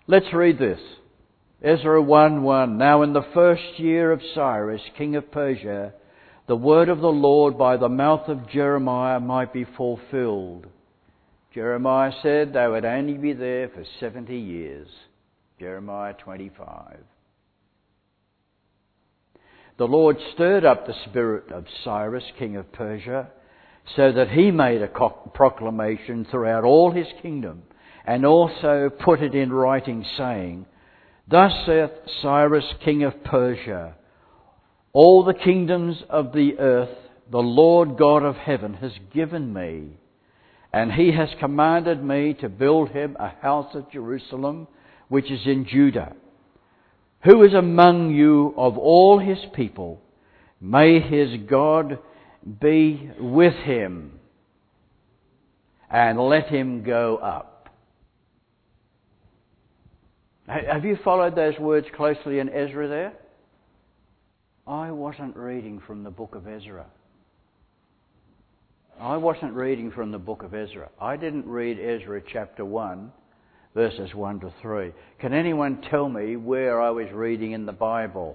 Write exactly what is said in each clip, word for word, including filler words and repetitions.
Let's read this. Ezra one one. Now in the first year of Cyrus, king of Persia, the word of the Lord by the mouth of Jeremiah might be fulfilled. Jeremiah said they would only be there for seventy years. Jeremiah twenty-five. The Lord stirred up the spirit of Cyrus, king of Persia, so that he made a proclamation throughout all his kingdom, and also put it in writing, saying, Thus saith Cyrus, king of Persia, all the kingdoms of the earth the Lord God of heaven has given me, and he has commanded me to build him a house at Jerusalem, which is in Judah. Who is among you of all his people? May his God be with him, and let him go up. Have you followed those words closely in Ezra there? I wasn't reading from the book of Ezra. I wasn't reading from the book of Ezra. I didn't read Ezra chapter one, verses one to three. Can anyone tell me where I was reading in the Bible?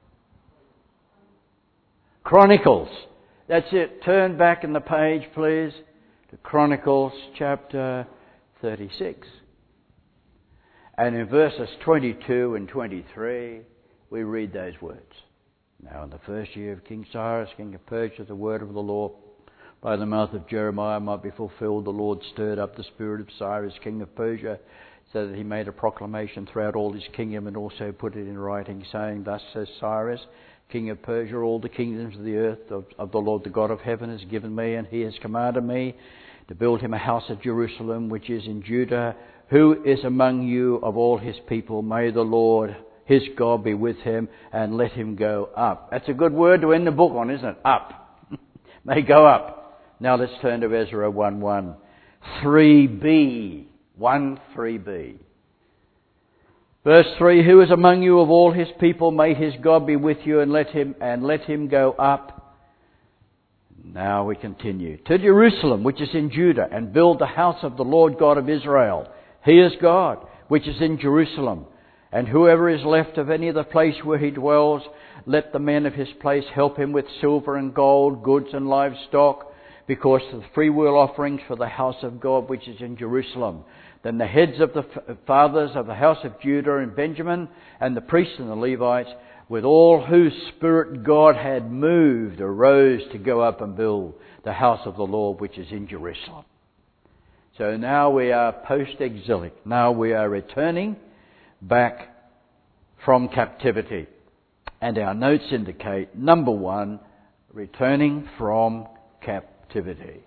Chronicles. That's it. Turn back in the page, please, to Chronicles chapter thirty-six. And in verses twenty-two and twenty-three, we read those words. Now in the first year of King Cyrus, king of Persia, the word of the Lord by the mouth of Jeremiah might be fulfilled. The Lord stirred up the spirit of Cyrus, king of Persia, so that he made a proclamation throughout all his kingdom, and also put it in writing, saying, Thus says Cyrus, king of Persia, all the kingdoms of the earth of, of the Lord, the God of heaven, has given me, and he has commanded me to build him a house at Jerusalem, which is in Judah. Who is among you of all his people? May the Lord, his God, be with him, and let him go up. That's a good word to end the book on, isn't it? Up. May go up. Now let's turn to Ezra one one. three b. one three b. Verse three, Who is among you of all his people? May his God be with you, and let him and let him go up. Now we continue. To Jerusalem, which is in Judah, and build the house of the Lord God of Israel. He is God, which is in Jerusalem. And whoever is left of any of the place where he dwells, let the men of his place help him with silver and gold, goods and livestock, because of the freewill offerings for the house of God which is in Jerusalem. Then the heads of the fathers of the house of Judah and Benjamin, and the priests and the Levites, with all whose spirit God had moved, arose to go up and build the house of the Lord which is in Jerusalem. So now we are post-exilic. Now we are returning back from captivity. And our notes indicate, number one, returning from captivity. Activity.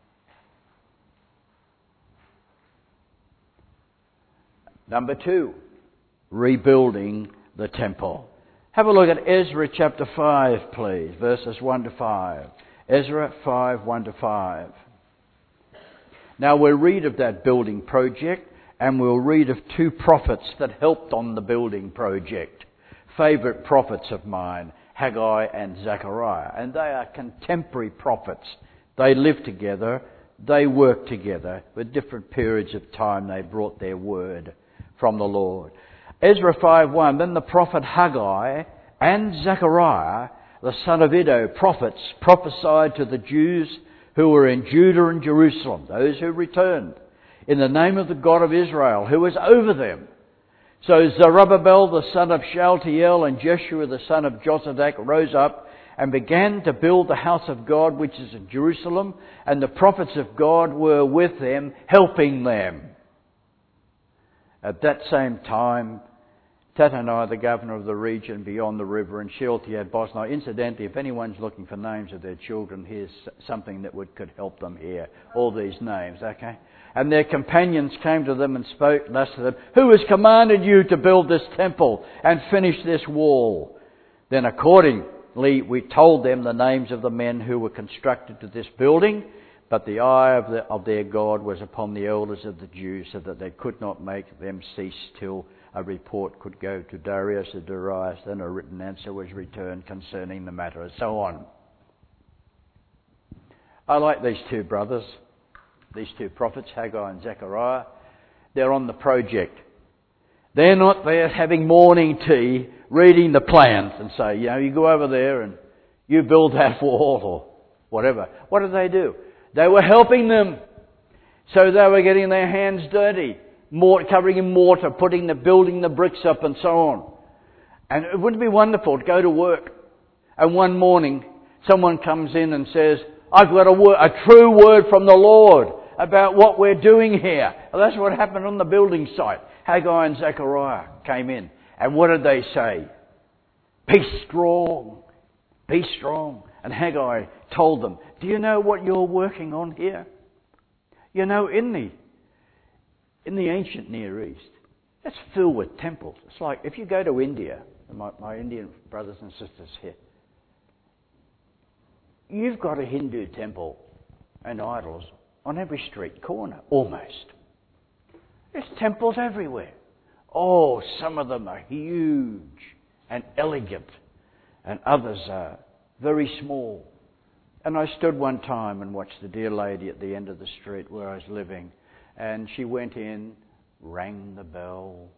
Number two, rebuilding the temple. Have a look at Ezra chapter five, please, verses one to five. Ezra five, one to five. Now we'll read of that building project, and we'll read of two prophets that helped on the building project. Favourite prophets of mine, Haggai and Zechariah, and they are contemporary prophets. They lived together, they worked together. With different periods of time they brought their word from the Lord. Ezra five one, Then the prophet Haggai and Zechariah, the son of Iddo, prophets, prophesied to the Jews who were in Judah and Jerusalem, those who returned, in the name of the God of Israel, who was over them. So Zerubbabel the son of Shealtiel and Jeshua the son of Jozadak rose up and began to build the house of God which is in Jerusalem, and the prophets of God were with them, helping them. At that same time, Tattenai, the governor of the region beyond the river, and Shealtiel Bosnai. Incidentally, if anyone's looking for names of their children, here's something that would could help them here. All these names, okay? And their companions came to them and spoke thus to them, Who has commanded you to build this temple and finish this wall? Then accordingly we told them the names of the men who were constructed to this building, but the eye of, the, of their God was upon the elders of the Jews, so that they could not make them cease till a report could go to Darius or Darius. Then a written answer was returned concerning the matter, and so on. I like these two brothers, these two prophets, Haggai and Zechariah. They're on the project. They're not there having morning tea, reading the plans and say, you know, you go over there and you build that wall or whatever. What did they do? They were helping them. So they were getting their hands dirty, more, covering in mortar, putting the, building the bricks up and so on. And it wouldn't be wonderful to go to work and one morning someone comes in and says, I've got a, word, a true word from the Lord about what we're doing here. Well, that's what happened on the building site. Haggai and Zechariah came in. And what did they say? Be strong. Be strong. And Haggai told them, do you know what you're working on here? You know, in the, in the ancient Near East, it's filled with temples. It's like if you go to India, my, my Indian brothers and sisters here, you've got a Hindu temple and idols on every street corner, almost. There's temples everywhere. Oh, some of them are huge and elegant, and others are very small. And I stood one time and watched the dear lady at the end of the street where I was living, and she went in, rang the bell,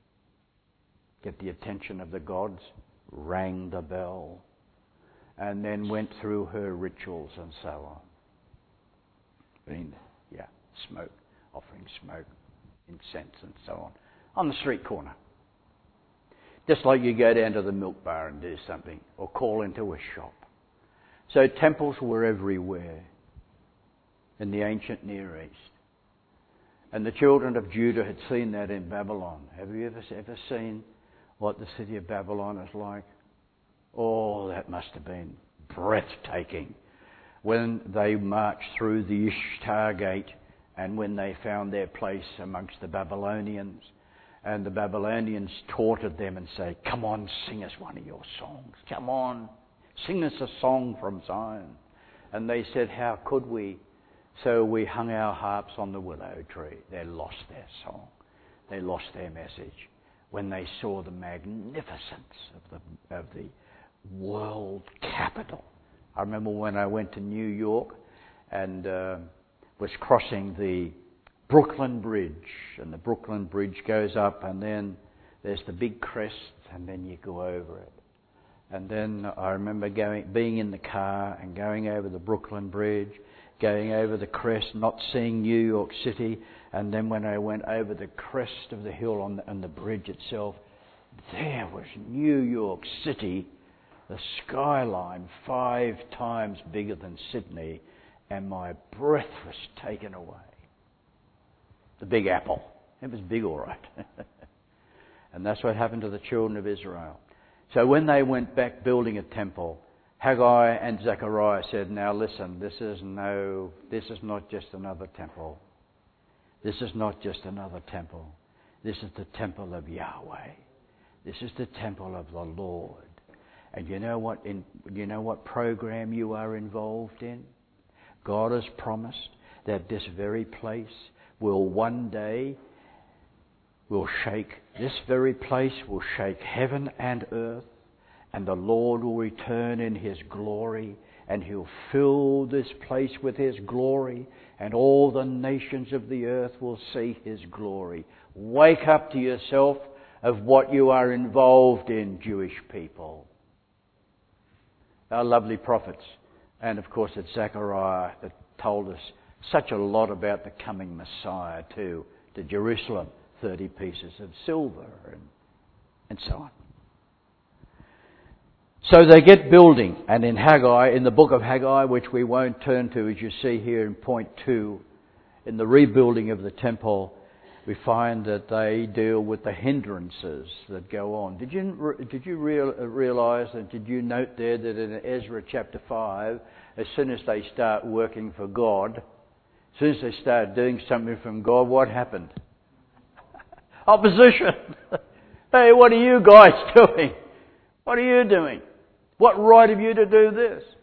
get the attention of the gods, rang the bell, and then went through her rituals and so on. In, yeah, smoke, offering smoke, incense and so on, on the street corner. Just like you go down to the milk bar and do something, or call into a shop. So temples were everywhere in the ancient Near East. And the children of Judah had seen that in Babylon. Have you ever, ever seen what the city of Babylon is like? Oh, that must have been breathtaking. When they marched through the Ishtar Gate and when they found their place amongst the Babylonians, and the Babylonians taunted them and said, come on, sing us one of your songs. Come on, sing us a song from Zion. And they said, how could we? So we hung our harps on the willow tree. They lost their song. They lost their message when they saw the magnificence of the, of the world capital. I remember when I went to New York and uh, was crossing the Brooklyn Bridge, and the Brooklyn Bridge goes up and then there's the big crest and then you go over it. And then I remember going, being in the car and going over the Brooklyn Bridge, going over the crest, not seeing New York City, and then when I went over the crest of the hill on the, on the bridge itself, there was New York City, the skyline five times bigger than Sydney, and my breath was taken away. The Big Apple. It was big, all right. And that's what happened to the children of Israel. So when they went back building a temple, Haggai and Zechariah said, now listen, this is no, this is not just another temple. This is not just another temple. This is the temple of Yahweh. This is the temple of the Lord. And you know what? In, you know what program you are involved in? God has promised that this very place will one day will shake. This very place will shake heaven and earth, and the Lord will return in His glory, and He'll fill this place with His glory, and all the nations of the earth will see His glory. Wake up to yourself of what you are involved in, Jewish people. Our lovely prophets, and of course it's Zechariah that told us such a lot about the coming Messiah too, to Jerusalem, thirty pieces of silver and, and so on. So they get building, and in Haggai, in the book of Haggai, which we won't turn to, as you see here in point two, in the rebuilding of the temple, we find that they deal with the hindrances that go on. Did you did you real, realize and did you note there that in Ezra chapter five, as soon as they start working for God, as soon as they start doing something from God, what happened? Opposition. Hey, what are you guys doing? What are you doing? What right have you to do this?